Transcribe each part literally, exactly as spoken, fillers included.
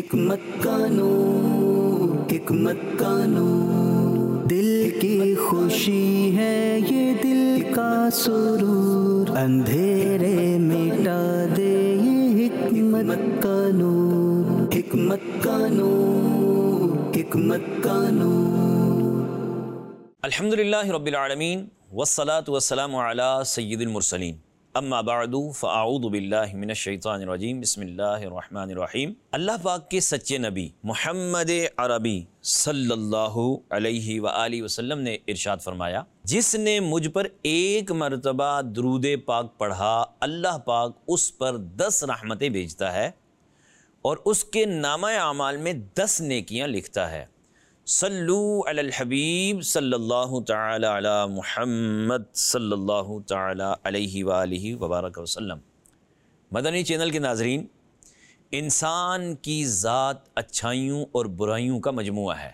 حکمت کا نور، حکمت کا نور، دل کی خوشی ہے یہ دل کا سرور، اندھیرے مٹا دے یہ حکمت کا نور، حکمت کا نور، حکمت کا نور۔ الحمدللہ رب العالمین والصلاة والسلام علی سید المرسلین، اما بعد فاعوذ باللہ من الشیطان الرجیم، بسم اللہ الرحمن الرحیم۔ اللہ پاک کے سچے نبی محمد عربی صلی اللہ علیہ وآلہ وسلم نے ارشاد فرمایا، جس نے مجھ پر ایک مرتبہ درود پاک پڑھا، اللہ پاک اس پر دس رحمتیں بھیجتا ہے اور اس کے نامہ اعمال میں دس نیکیاں لکھتا ہے۔ صلو علی الحبیب صلی اللہ تعالی علی محمد صلی اللہ تعالی علیہ وآلہ وبارک وسلم۔ مدنی چینل کے ناظرین، انسان کی ذات اچھائیوں اور برائیوں کا مجموعہ ہے۔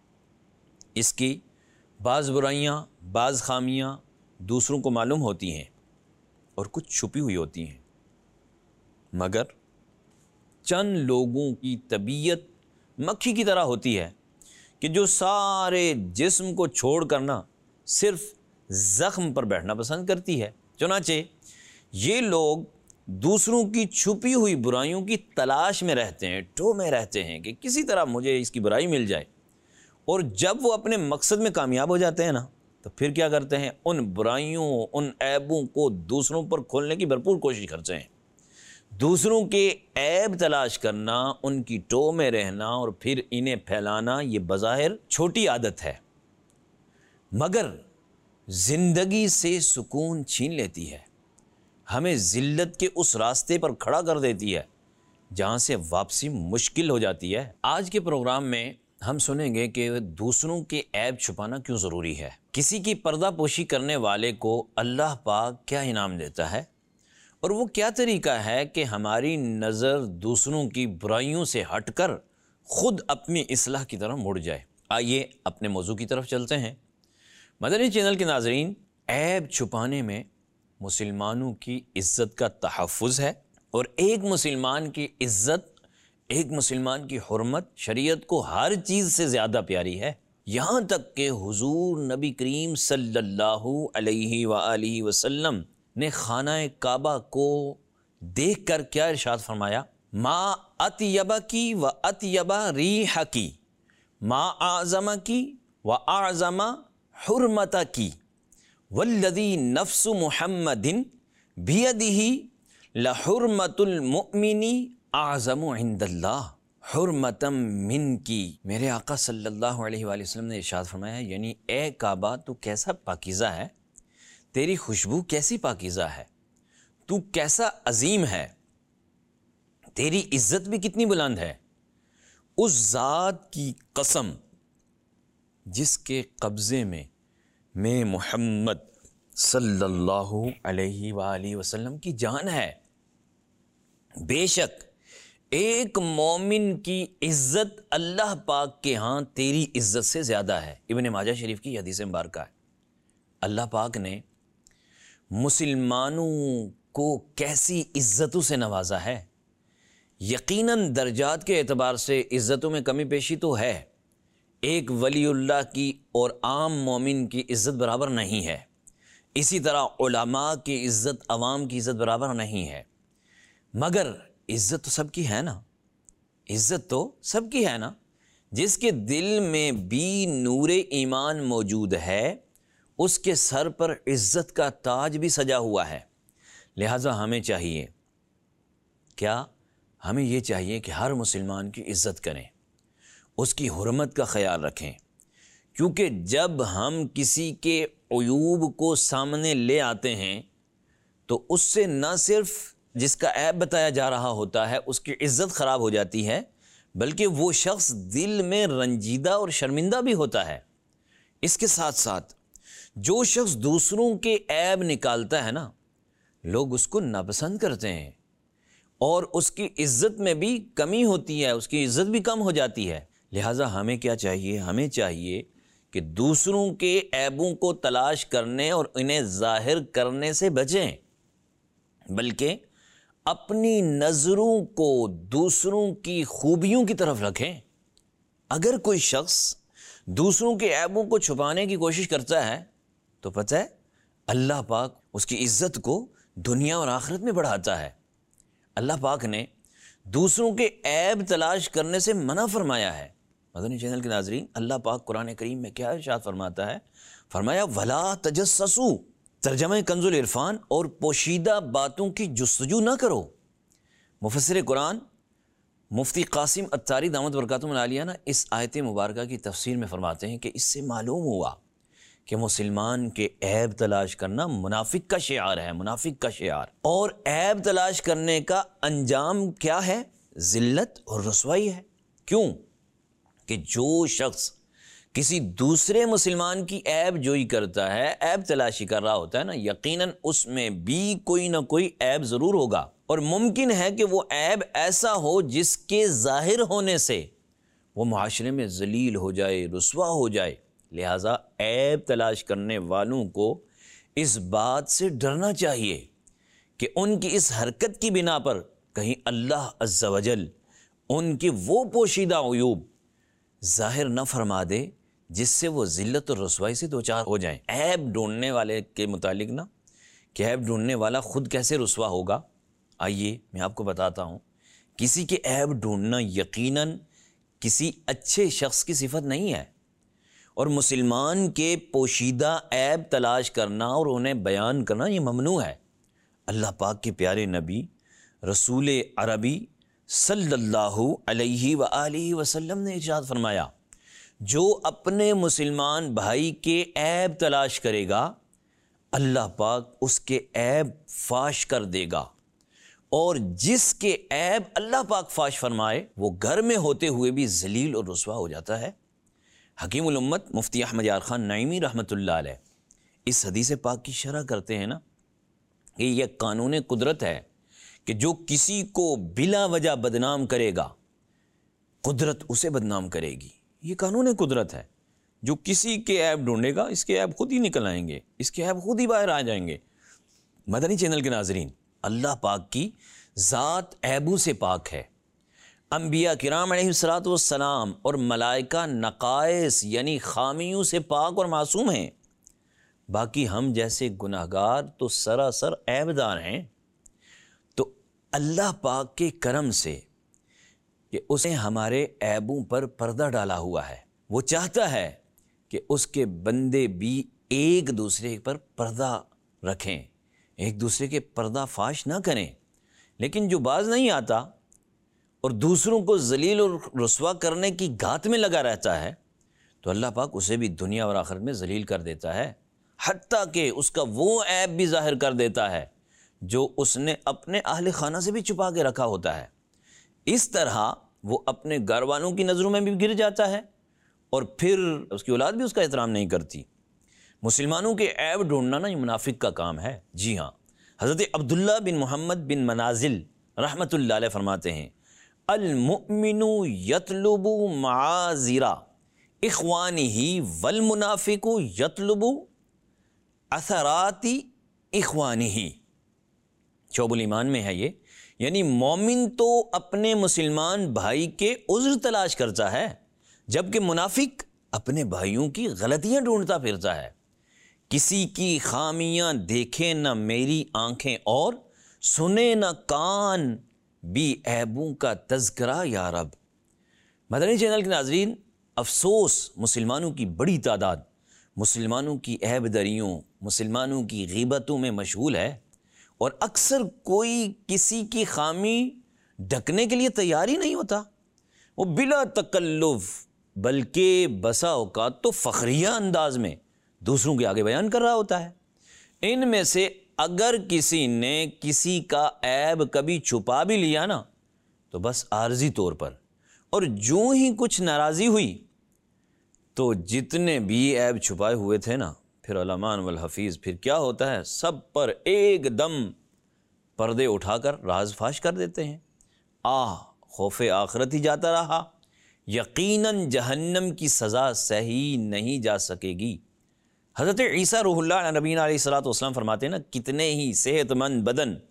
اس کی بعض برائیاں، بعض خامیاں دوسروں کو معلوم ہوتی ہیں اور کچھ چھپی ہوئی ہوتی ہیں، مگر چند لوگوں کی طبیعت مکھی کی طرح ہوتی ہے کہ جو سارے جسم کو چھوڑ کرنا صرف زخم پر بیٹھنا پسند کرتی ہے۔ چنانچہ یہ لوگ دوسروں کی چھپی ہوئی برائیوں کی تلاش میں رہتے ہیں، ٹو میں رہتے ہیں کہ کسی طرح مجھے اس کی برائی مل جائے، اور جب وہ اپنے مقصد میں کامیاب ہو جاتے ہیں نا، تو پھر کیا کرتے ہیں؟ ان برائیوں، ان عیبوں کو دوسروں پر کھولنے کی بھرپور کوشش کرتے ہیں۔ دوسروں کے عیب تلاش کرنا، ان کی ٹو میں رہنا اور پھر انہیں پھیلانا، یہ بظاہر چھوٹی عادت ہے، مگر زندگی سے سکون چھین لیتی ہے، ہمیں ذلت کے اس راستے پر کھڑا کر دیتی ہے جہاں سے واپسی مشکل ہو جاتی ہے۔ آج کے پروگرام میں ہم سنیں گے کہ دوسروں کے عیب چھپانا کیوں ضروری ہے، کسی کی پردہ پوشی کرنے والے کو اللہ پاک کیا انعام دیتا ہے، اور وہ کیا طریقہ ہے کہ ہماری نظر دوسروں کی برائیوں سے ہٹ کر خود اپنی اصلاح کی طرف مڑ جائے۔ آئیے اپنے موضوع کی طرف چلتے ہیں۔ مدنی چینل کے ناظرین، عیب چھپانے میں مسلمانوں کی عزت کا تحفظ ہے، اور ایک مسلمان کی عزت، ایک مسلمان کی حرمت شریعت کو ہر چیز سے زیادہ پیاری ہے، یہاں تک کہ حضور نبی کریم صلی اللہ علیہ وآلہ وسلم نے خانہ کعبہ کو دیکھ کر کیا ارشاد فرمایا؟ ما اطیب کی و اطیب ریح کی، ما اعظم کی و اعظم حرمت کی، والذی نفس محمد بیدہ لحرمت المؤمن اعظم عند اللہ حرمتا من کی۔ میرے آقا صلی اللہ علیہ وآلہ وسلم نے ارشاد فرمایا، یعنی اے کعبہ تو کیسا پاکیزہ ہے، تیری خوشبو کیسی پاکیزہ ہے، تو کیسا عظیم ہے، تیری عزت بھی کتنی بلند ہے، اس ذات کی قسم جس کے قبضے میں میں محمد صلی اللہ علیہ وآلہ وسلم کی جان ہے۔ بے شک ایک مومن کی عزت اللہ پاک کے ہاں تیری عزت سے زیادہ ہے۔ ابن ماجہ شریف کی حدیث مبارکہ ہے۔ اللہ پاک نے مسلمانوں کو کیسی عزتوں سے نوازا ہے۔ یقیناً درجات کے اعتبار سے عزتوں میں کمی پیشی تو ہے، ایک ولی اللہ کی اور عام مومن کی عزت برابر نہیں ہے، اسی طرح علماء کی عزت عوام کی عزت برابر نہیں ہے، مگر عزت تو سب کی ہے نا، عزت تو سب کی ہے نا۔ جس کے دل میں بھی نور ایمان موجود ہے، اس کے سر پر عزت کا تاج بھی سجا ہوا ہے۔ لہٰذا ہمیں چاہیے، کیا ہمیں یہ چاہیے کہ ہر مسلمان کی عزت کریں، اس کی حرمت کا خیال رکھیں، کیونکہ جب ہم کسی کے عیوب کو سامنے لے آتے ہیں تو اس سے نہ صرف جس کا عیب بتایا جا رہا ہوتا ہے اس کی عزت خراب ہو جاتی ہے، بلکہ وہ شخص دل میں رنجیدہ اور شرمندہ بھی ہوتا ہے۔ اس کے ساتھ ساتھ جو شخص دوسروں کے عیب نکالتا ہے نا، لوگ اس کو ناپسند کرتے ہیں اور اس کی عزت میں بھی کمی ہوتی ہے، اس کی عزت بھی کم ہو جاتی ہے۔ لہٰذا ہمیں کیا چاہیے؟ ہمیں چاہیے کہ دوسروں کے عیبوں کو تلاش کرنے اور انہیں ظاہر کرنے سے بچیں، بلکہ اپنی نظروں کو دوسروں کی خوبیوں کی طرف رکھیں۔ اگر کوئی شخص دوسروں کے عیبوں کو چھپانے کی کوشش کرتا ہے تو پتہ ہے اللہ پاک اس کی عزت کو دنیا اور آخرت میں بڑھاتا ہے۔ اللہ پاک نے دوسروں کے عیب تلاش کرنے سے منع فرمایا ہے۔ مدنی چینل کے ناظرین، اللہ پاک قرآن کریم میں کیا ارشاد فرماتا ہے؟ فرمایا وَلَا تَجَسَّسُوا، ترجمہ کنز العرفان، اور پوشیدہ باتوں کی جستجو نہ کرو۔ مفسر قرآن مفتی قاسم عطاری دامت برکاتہم العالیہ نا اس آیت مبارکہ کی تفسیر میں فرماتے ہیں کہ اس سے معلوم ہوا کہ مسلمان کے عیب تلاش کرنا منافق کا شعار ہے، منافق کا شعار، اور عیب تلاش کرنے کا انجام کیا ہے؟ ذلت اور رسوائی ہے۔ کیوں؟ کہ جو شخص کسی دوسرے مسلمان کی عیب جوئی کرتا ہے، عیب تلاشی کر رہا ہوتا ہے نا، یقیناً اس میں بھی کوئی نہ کوئی عیب ضرور ہوگا، اور ممکن ہے کہ وہ عیب ایسا ہو جس کے ظاہر ہونے سے وہ معاشرے میں ذلیل ہو جائے، رسوا ہو جائے۔ لہٰذا عیب تلاش کرنے والوں کو اس بات سے ڈرنا چاہیے کہ ان کی اس حرکت کی بنا پر کہیں اللہ عز و جل ان کی وہ پوشیدہ عیوب ظاہر نہ فرما دے جس سے وہ ذلت اور رسوائی سے دوچار ہو جائیں۔ عیب ڈھونڈنے والے کے متعلق نا کہ عیب ڈھونڈنے والا خود کیسے رسوا ہوگا، آئیے میں آپ کو بتاتا ہوں۔ کسی کے عیب ڈھونڈنا یقیناً کسی اچھے شخص کی صفت نہیں ہے، اور مسلمان کے پوشیدہ عیب تلاش کرنا اور انہیں بیان کرنا یہ ممنوع ہے۔ اللہ پاک کے پیارے نبی رسول عربی صلی اللہ علیہ وآلہ وسلم نے ارشاد فرمایا، جو اپنے مسلمان بھائی کے عیب تلاش کرے گا اللہ پاک اس کے عیب فاش کر دے گا، اور جس کے عیب اللہ پاک فاش فرمائے وہ گھر میں ہوتے ہوئے بھی ذلیل اور رسوا ہو جاتا ہے۔ حکیم الامت مفتی احمد یار خان نعیمی رحمۃ اللہ علیہ اس حدیث پاک کی شرح کرتے ہیں نا کہ یہ قانون قدرت ہے کہ جو کسی کو بلا وجہ بدنام کرے گا قدرت اسے بدنام کرے گی۔ یہ قانون قدرت ہے، جو کسی کے عیب ڈھونڈے گا اس کے عیب خود ہی نکل آئیں گے، اس کے عیب خود ہی باہر آ جائیں گے۔ مدنی چینل کے ناظرین، اللہ پاک کی ذات عیبوں سے پاک ہے۔ انبیاء کرام علیہ الصلوۃ والسلام اور ملائکہ نقائص یعنی خامیوں سے پاک اور معصوم ہیں، باقی ہم جیسے گناہگار تو سراسر عیب دار ہیں۔ تو اللہ پاک کے کرم سے کہ اس نے ہمارے عیبوں پر پردہ ڈالا ہوا ہے، وہ چاہتا ہے کہ اس کے بندے بھی ایک دوسرے پر پردہ رکھیں، ایک دوسرے کے پردہ فاش نہ کریں، لیکن جو باز نہیں آتا اور دوسروں کو ذلیل اور رسوا کرنے کی گھات میں لگا رہتا ہے تو اللہ پاک اسے بھی دنیا اور آخرت میں ذلیل کر دیتا ہے، حتیٰ کہ اس کا وہ عیب بھی ظاہر کر دیتا ہے جو اس نے اپنے اہل خانہ سے بھی چھپا کے رکھا ہوتا ہے۔ اس طرح وہ اپنے گھر والوں کی نظروں میں بھی گر جاتا ہے، اور پھر اس کی اولاد بھی اس کا احترام نہیں کرتی۔ مسلمانوں کے عیب ڈھونڈنا نا یہ منافق کا کام ہے۔ جی ہاں، حضرت عبداللہ بن محمد بن منازل رحمۃ اللہ علیہ فرماتے ہیں، المؤمن یطلب معاذر اخوانہ والمنافق یطلب اثرات اخوانہ۔ شعب الایمان میں ہے یہ، یعنی مومن تو اپنے مسلمان بھائی کے عذر تلاش کرتا ہے، جبکہ منافق اپنے بھائیوں کی غلطیاں ڈھونڈتا پھرتا ہے۔ کسی کی خامیاں دیکھیں نہ میری آنکھیں اور سنے نہ کان بھی عیبوں کا تذکرہ یا رب۔ مدنی چینل کے ناظرین، افسوس مسلمانوں کی بڑی تعداد مسلمانوں کی عیب دریوں، مسلمانوں کی غیبتوں میں مشغول ہے، اور اکثر کوئی کسی کی خامی ڈھکنے کے لیے تیار ہی نہیں ہوتا، وہ بلا تکلف بلکہ بسا اوقات تو فخریہ انداز میں دوسروں کے آگے بیان کر رہا ہوتا ہے۔ ان میں سے اگر کسی نے کسی کا عیب کبھی چھپا بھی لیا نا تو بس عارضی طور پر، اور جو ہی کچھ ناراضی ہوئی تو جتنے بھی عیب چھپائے ہوئے تھے نا، پھر علمان والحفیظ پھر کیا ہوتا ہے، سب پر ایک دم پردے اٹھا کر راز فاش کر دیتے ہیں۔ آہ خوف آخرت ہی جاتا رہا، یقیناً جہنم کی سزا سہی نہیں جا سکے گی۔ حضرت عیسیٰ روح اللہ علیہ نبینا علیہ الصلوۃ والسلام فرماتے ہیں نا، کتنے ہی صحت مند بدن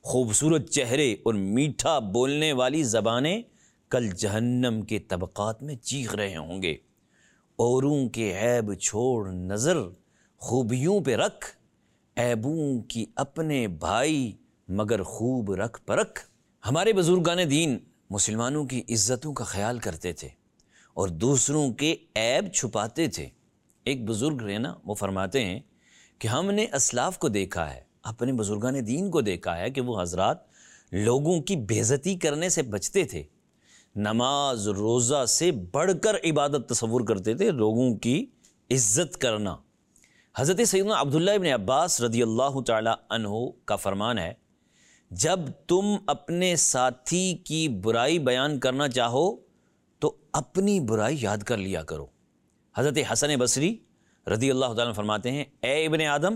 خوبصورت چہرے اور میٹھا بولنے والی زبانیں کل جہنم کے طبقات میں چیخ رہے ہوں گے۔ اوروں کے عیب چھوڑ نظر خوبیوں پہ رکھ، عیبوں کی اپنے بھائی مگر خوب رکھ پرکھ۔ ہمارے بزرگان دین مسلمانوں کی عزتوں کا خیال کرتے تھے اور دوسروں کے عیب چھپاتے تھے۔ ایک بزرگ رہے نا، وہ فرماتے ہیں کہ ہم نے اسلاف کو دیکھا ہے، اپنے بزرگان دین کو دیکھا ہے کہ وہ حضرات لوگوں کی بے عزتی کرنے سے بچتے تھے، نماز روزہ سے بڑھ کر عبادت تصور کرتے تھے، لوگوں کی عزت کرنا۔ حضرت سیدنا عبداللہ ابن عباس رضی اللہ تعالی عنہ کا فرمان ہے، جب تم اپنے ساتھی کی برائی بیان کرنا چاہو تو اپنی برائی یاد کر لیا کرو۔ حضرت حسن بصری رضی اللہ تعالیٰ عنہ فرماتے ہیں، اے ابن آدم،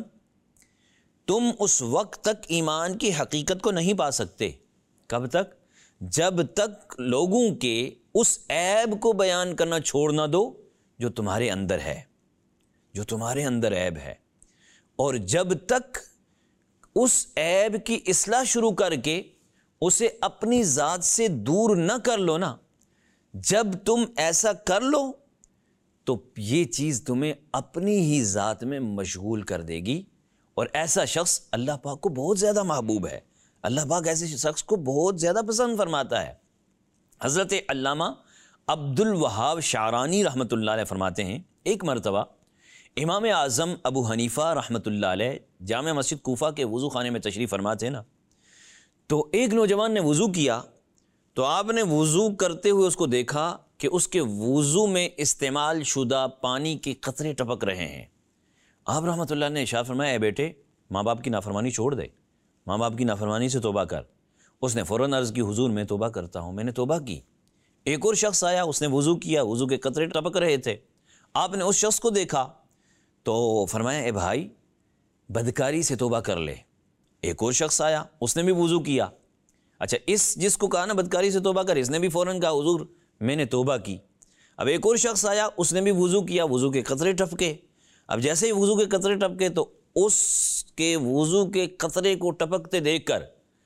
تم اس وقت تک ایمان کی حقیقت کو نہیں پا سکتے۔ کب تک؟ جب تک لوگوں کے اس عیب کو بیان کرنا چھوڑ نہ دو جو تمہارے اندر ہے، جو تمہارے اندر عیب ہے، اور جب تک اس عیب کی اصلاح شروع کر کے اسے اپنی ذات سے دور نہ کر لو نا، جب تم ایسا کر لو تو یہ چیز تمہیں اپنی ہی ذات میں مشغول کر دے گی، اور ایسا شخص اللہ پاک کو بہت زیادہ محبوب ہے، اللہ پاک ایسے شخص کو بہت زیادہ پسند فرماتا ہے۔ حضرت علامہ عبد الوہاب شعرانی رحمۃ اللہ علیہ فرماتے ہیں، ایک مرتبہ امام اعظم ابو حنیفہ رحمۃ اللہ علیہ جامع مسجد کوفہ کے وضو خانے میں تشریف فرما تھے نا، تو ایک نوجوان نے وضو کیا تو آپ نے وضو کرتے ہوئے اس کو دیکھا کہ اس کے وضو میں استعمال شدہ پانی کے قطرے ٹپک رہے ہیں۔ آپ رحمۃ اللہ نے ارشاد فرمایا، اے بیٹے، ماں باپ کی نافرمانی چھوڑ دے، ماں باپ کی نافرمانی سے توبہ کر۔ اس نے فوراً عرض کی، حضور میں توبہ کرتا ہوں، میں نے توبہ کی۔ ایک اور شخص آیا، اس نے وضو کیا، وضو کے قطرے ٹپک رہے تھے۔ آپ نے اس شخص کو دیکھا تو فرمایا، اے بھائی، بدکاری سے توبہ کر لے۔ ایک اور شخص آیا، اس نے بھی وضو کیا۔ اچھا، اس جس کو کہا نا بدکاری سے توبہ کر، اس نے بھی فوراً کہا، حضور میں نے توبہ کی۔ اب ایک اور شخص آیا، اس نے بھی وضو کیا، وضو کے قطرے ٹپکے۔ اب جیسے ہی وضو کے قطرے ٹپکے تو اس کے وضو کے قطرے کو ٹپکتے دیکھ کر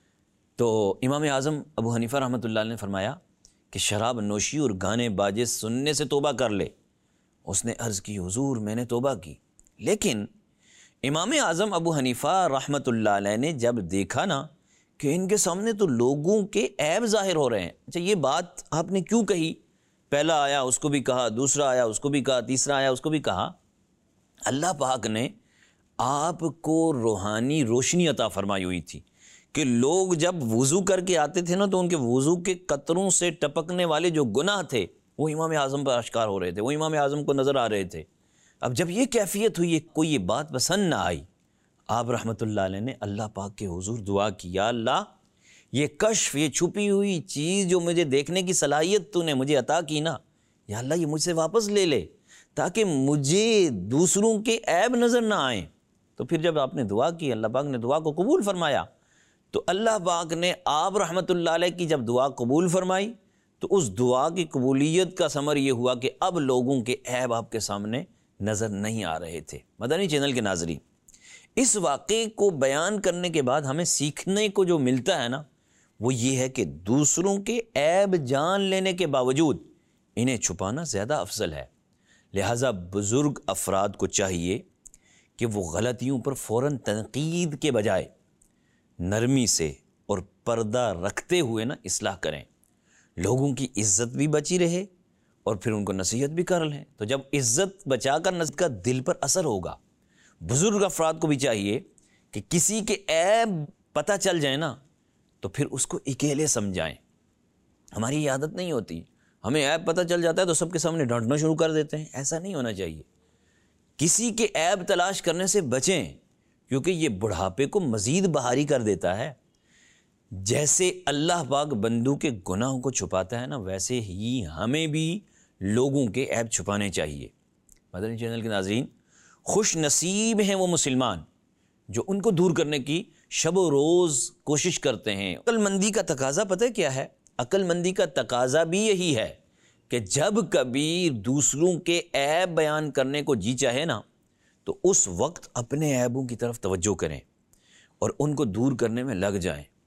تو امام اعظم ابو حنیفہ رحمۃ اللہ علیہ نے فرمایا کہ شراب نوشی اور گانے باجے سننے سے توبہ کر لے۔ اس نے عرض کی، حضور میں نے توبہ کی۔ لیکن امام اعظم ابو حنیفہ رحمۃ اللہ علیہ نے جب دیکھا نا کہ ان کے سامنے تو لوگوں کے عیب ظاہر ہو رہے ہیں، اچھا یہ بات آپ نے کیوں کہی؟ پہلا آیا اس کو بھی کہا، دوسرا آیا اس کو بھی کہا، تیسرا آیا اس کو بھی کہا۔ اللہ پاک نے آپ کو روحانی روشنی عطا فرمائی ہوئی تھی کہ لوگ جب وضو کر کے آتے تھے نا تو ان کے وضو کے قطروں سے ٹپکنے والے جو گناہ تھے وہ امام اعظم پر اشکار ہو رہے تھے، وہ امام اعظم کو نظر آ رہے تھے۔ اب جب یہ کیفیت ہوئی، کوئی یہ بات پسند نہ آئی، آپ رحمۃ اللہ علیہ نے اللہ پاک کے حضور دعا کی، یا اللہ یہ کشف، یہ چھپی ہوئی چیز جو مجھے دیکھنے کی صلاحیت تو نے مجھے عطا کی نا، یا اللہ یہ مجھ سے واپس لے لے تاکہ مجھے دوسروں کے عیب نظر نہ آئیں۔ تو پھر جب آپ نے دعا کی، اللہ پاک نے دعا کو قبول فرمایا، تو اللہ پاک نے آپ رحمۃ اللہ علیہ کی جب دعا قبول فرمائی تو اس دعا کی قبولیت کا ثمر یہ ہوا کہ اب لوگوں کے عیب آپ کے سامنے نظر نہیں آ رہے تھے۔ مدنی چینل کے ناظرین، اس واقعے کو بیان کرنے کے بعد ہمیں سیکھنے کو جو ملتا ہے نا وہ یہ ہے کہ دوسروں کے عیب جان لینے کے باوجود انہیں چھپانا زیادہ افضل ہے۔ لہٰذا بزرگ افراد کو چاہیے کہ وہ غلطیوں پر فوراً تنقید کے بجائے نرمی سے اور پردہ رکھتے ہوئے نا اصلاح کریں، لوگوں کی عزت بھی بچی رہے اور پھر ان کو نصیحت بھی کر لیں۔ تو جب عزت بچا کر نصیحت کا دل پر اثر ہوگا۔ بزرگ افراد کو بھی چاہیے کہ کسی کے عیب پتہ چل جائے نا تو پھر اس کو اکیلے سمجھائیں۔ ہماری یہ عادت نہیں ہوتی، ہمیں عیب پتہ چل جاتا ہے تو سب کے سامنے ڈانٹنا شروع کر دیتے ہیں، ایسا نہیں ہونا چاہیے۔ کسی کے عیب تلاش کرنے سے بچیں، کیونکہ یہ بڑھاپے کو مزید بہاری کر دیتا ہے۔ جیسے اللہ پاک بندوں کے گناہوں کو چھپاتا ہے نا، ویسے ہی ہمیں بھی لوگوں کے عیب چھپانے چاہیے۔ مدنی چینل کے ناظرین، خوش نصیب ہیں وہ مسلمان جو ان کو دور کرنے کی شب و روز کوشش کرتے ہیں۔ عقل مندی کا تقاضا پتہ کیا ہے؟ عقل مندی کا تقاضا بھی یہی ہے کہ جب کبھی دوسروں کے عیب بیان کرنے کو جی چاہے نا تو اس وقت اپنے عیبوں کی طرف توجہ کریں اور ان کو دور کرنے میں لگ جائیں۔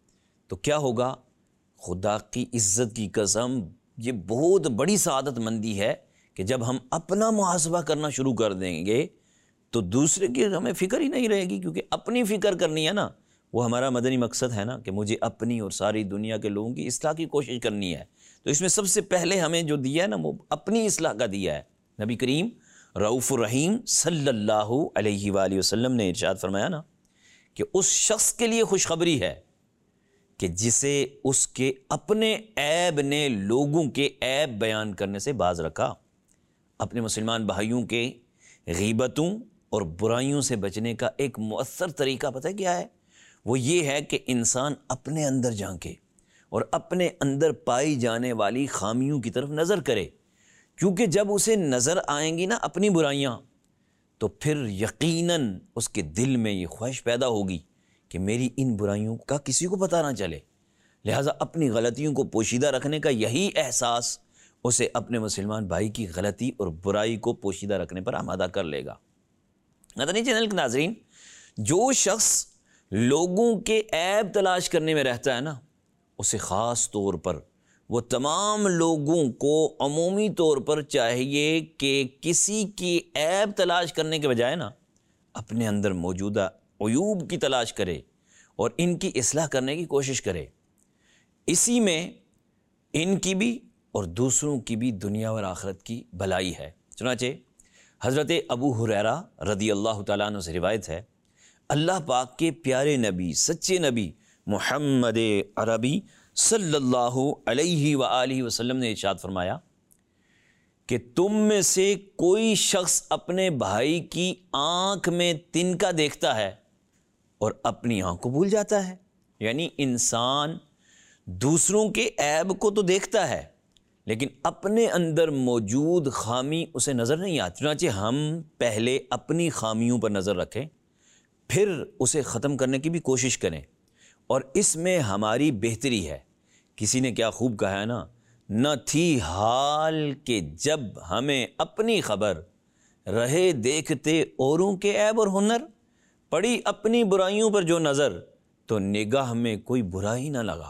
تو کیا ہوگا؟ خدا کی عزت کی قسم، یہ بہت بڑی سعادت مندی ہے کہ جب ہم اپنا محاسبہ کرنا شروع کر دیں گے تو دوسرے کی ہمیں فکر ہی نہیں رہے گی، کیونکہ اپنی فکر کرنی ہے نا، وہ ہمارا مدنی مقصد ہے نا، کہ مجھے اپنی اور ساری دنیا کے لوگوں کی اصلاح کی کوشش کرنی ہے۔ تو اس میں سب سے پہلے ہمیں جو دیا ہے نا، وہ اپنی اصلاح کا دیا ہے۔ نبی کریم رؤوف الرحیم صلی اللہ علیہ وآلہ وسلم نے ارشاد فرمایا نا کہ اس شخص کے لیے خوشخبری ہے کہ جسے اس کے اپنے عیب نے لوگوں کے عیب بیان کرنے سے باز رکھا۔ اپنے مسلمان بھائیوں کے غیبتوں اور برائیوں سے بچنے کا ایک مؤثر طریقہ پتہ کیا ہے؟ وہ یہ ہے کہ انسان اپنے اندر جھانکے اور اپنے اندر پائی جانے والی خامیوں کی طرف نظر کرے، کیونکہ جب اسے نظر آئیں گی نا اپنی برائیاں، تو پھر یقیناً اس کے دل میں یہ خواہش پیدا ہوگی کہ میری ان برائیوں کا کسی کو پتہ نہ چلے، لہٰذا اپنی غلطیوں کو پوشیدہ رکھنے کا یہی احساس اسے اپنے مسلمان بھائی کی غلطی اور برائی کو پوشیدہ رکھنے پر آمادہ کر لے گا۔ مدنی چینل کے ناظرین، جو شخص لوگوں کے عیب تلاش کرنے میں رہتا ہے نا، اسے خاص طور پر وہ تمام لوگوں کو عمومی طور پر چاہیے کہ کسی کی عیب تلاش کرنے کے بجائے نا اپنے اندر موجودہ عیوب کی تلاش کرے اور ان کی اصلاح کرنے کی کوشش کرے۔ اسی میں ان کی بھی اور دوسروں کی بھی دنیا اور آخرت کی بھلائی ہے۔ چنانچہ حضرت ابو ہریرہ رضی اللہ تعالیٰ عنہ سے روایت ہے، اللہ پاک کے پیارے نبی، سچے نبی محمد عربی صلی اللہ علیہ وآلہ وسلم نے ارشاد فرمایا کہ تم میں سے کوئی شخص اپنے بھائی کی آنکھ میں تنکا دیکھتا ہے اور اپنی آنکھ کو بھول جاتا ہے۔ یعنی انسان دوسروں کے عیب کو تو دیکھتا ہے لیکن اپنے اندر موجود خامی اسے نظر نہیں آتی۔ چنانچہ ہم پہلے اپنی خامیوں پر نظر رکھیں، پھر اسے ختم کرنے کی بھی کوشش کریں، اور اس میں ہماری بہتری ہے۔ کسی نے کیا خوب کہا ہے نا، نہ تھی حال کہ جب ہمیں اپنی خبر، رہے دیکھتے اوروں کے عیب اور ہنر، پڑی اپنی برائیوں پر جو نظر، تو نگاہ میں کوئی برائی نہ لگا۔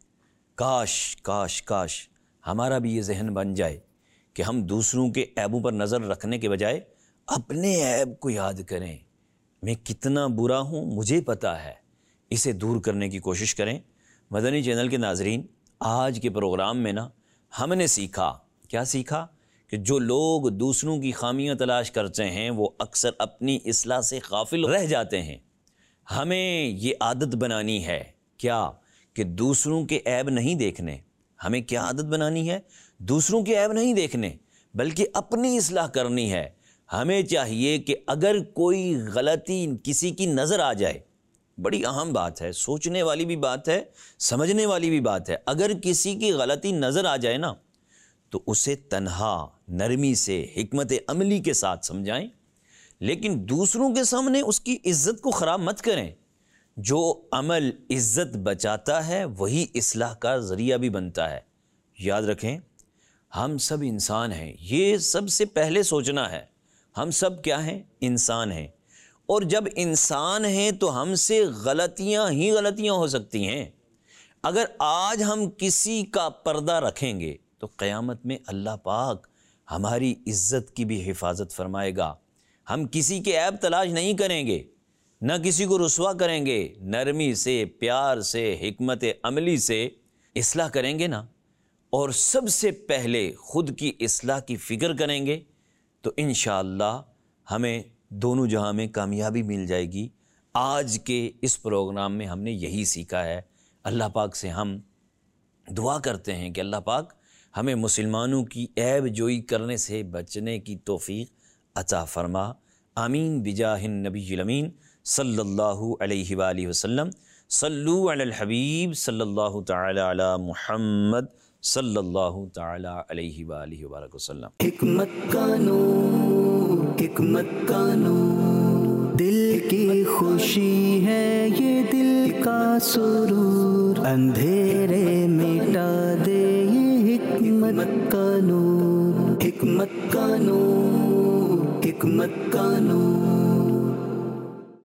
کاش کاش کاش ہمارا بھی یہ ذہن بن جائے کہ ہم دوسروں کے عیبوں پر نظر رکھنے کے بجائے اپنے عیب کو یاد کریں، میں کتنا برا ہوں مجھے پتہ ہے، اسے دور کرنے کی کوشش کریں۔ مدنی چینل کے ناظرین، آج کے پروگرام میں نا ہم نے سیکھا، کیا سیکھا؟ کہ جو لوگ دوسروں کی خامیاں تلاش کرتے ہیں وہ اکثر اپنی اصلاح سے غافل رہ جاتے ہیں۔ ہمیں یہ عادت بنانی ہے کیا؟ کہ دوسروں کے عیب نہیں دیکھنے۔ ہمیں کیا عادت بنانی ہے؟ دوسروں کے عیب نہیں دیکھنے بلکہ اپنی اصلاح کرنی ہے۔ ہمیں چاہیے کہ اگر کوئی غلطی کسی کی نظر آ جائے، بڑی اہم بات ہے، سوچنے والی بھی بات ہے، سمجھنے والی بھی بات ہے، اگر کسی کی غلطی نظر آ جائے نا تو اسے تنہا نرمی سے حکمت عملی کے ساتھ سمجھائیں، لیکن دوسروں کے سامنے اس کی عزت کو خراب مت کریں۔ جو عمل عزت بچاتا ہے وہی اصلاح کا ذریعہ بھی بنتا ہے۔ یاد رکھیں، ہم سب انسان ہیں، یہ سب سے پہلے سوچنا ہے۔ ہم سب کیا ہیں؟ انسان ہیں، اور جب انسان ہیں تو ہم سے غلطیاں ہی غلطیاں ہو سکتی ہیں۔ اگر آج ہم کسی کا پردہ رکھیں گے تو قیامت میں اللہ پاک ہماری عزت کی بھی حفاظت فرمائے گا۔ ہم کسی کے عیب تلاش نہیں کریں گے، نہ کسی کو رسوا کریں گے، نرمی سے، پیار سے، حکمت عملی سے اصلاح کریں گے نا، اور سب سے پہلے خود کی اصلاح کی فکر کریں گے تو انشاءاللہ ہمیں دونوں جہاں میں کامیابی مل جائے گی۔ آج کے اس پروگرام میں ہم نے یہی سیکھا ہے۔ اللہ پاک سے ہم دعا کرتے ہیں کہ اللہ پاک ہمیں مسلمانوں کی عیب جوئی کرنے سے بچنے کی توفیق عطا فرما۔ آمین بجاہ النبی الامین صلی اللہ علیہ وآلہ وسلم۔ صلو علی الحبیب صلی اللہ تعالی علی محمد صلی اللہ تعالی علیہ وآلہ وبارک وسلم۔ حکمت کا نور، حکمت کا نور، دل کی خوشی ہے یہ دل کا سرور، اندھیرے مٹا دے یہ حکمت کا نور، حکمت کا نور، حکمت کا نور۔